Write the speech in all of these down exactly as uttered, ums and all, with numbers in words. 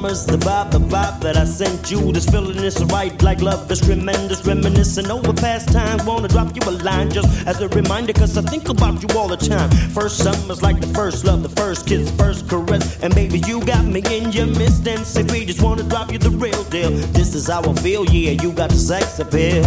summer's the vibe, the vibe that I sent you. This feeling is right, like love is tremendous, reminiscing over past times. Wanna drop you a line just as a reminder, cause I think about you all the time. First summer's like the first love, the first kiss, first caress, and baby you got me in your midst. M C three, just wanna drop you the real deal. This is how I feel, yeah, you got the sex appeal.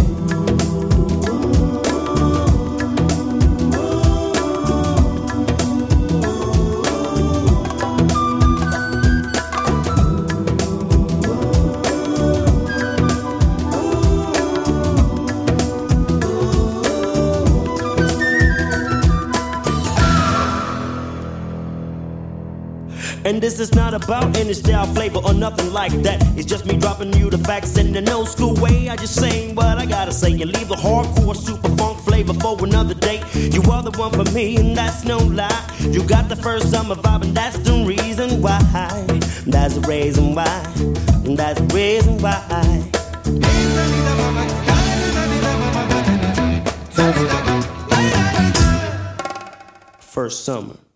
And this is not about any style, flavor, or nothing like that. It's just me dropping you the facts in an old school way. I just saying what I gotta say and leave the hardcore super funk flavor for another day. You are the one for me, and that's no lie. You got the first summer vibe, and that's the reason why. That's the reason why. That's the reason why. First summer.